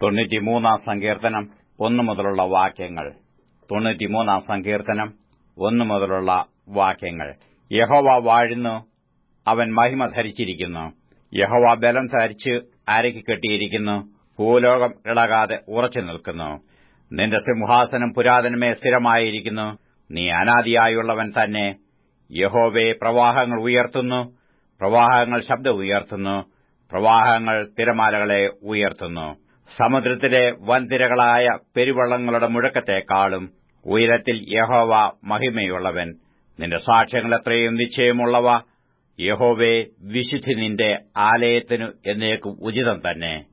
93 സങ്കീർത്തനം 1 മുതലുള്ള വാക്യങ്ങൾ. 93 സങ്കീർത്തനം 1 മുതലുള്ള വാക്യങ്ങൾ. യഹോവ വാഴുന്നു, അവൻ മഹിമ ധരിച്ചിരിക്കുന്നു. യഹോവ ബലം ധരിച്ച് അരയ്ക്ക് കെട്ടിയിരിക്കുന്നു. ഭൂലോകം ഇളകാതെ ഉറച്ചു നിൽക്കുന്നു. നിന്റെ സിംഹാസനം പുരാതനമേ സ്ഥിരമായിരിക്കുന്നു. നീ അനാദിയായുള്ളവൻ തന്നെ. യഹോവേ, പ്രവാഹങ്ങൾ ഉയർത്തുന്നു, പ്രവാഹങ്ങൾ ശബ്ദം ഉയർത്തുന്നു, പ്രവാഹങ്ങൾ തിരമാലകളെ ഉയർത്തുന്നു. സമുദ്രത്തിലെ വൻതിരകളായ പെരുവെള്ളങ്ങളുടെ മുഴക്കത്തെക്കാളും ഉയരത്തിൽ യഹോവ മഹിമയുള്ളവൻ. നിന്റെ സാക്ഷ്യങ്ങൾ എത്രയും നിശ്ചയമുള്ളവ. യഹോവേ, വിശുദ്ധി നിന്റെ ആലയത്തിനു എന്നേക്കും ഉചിതം തന്നെ.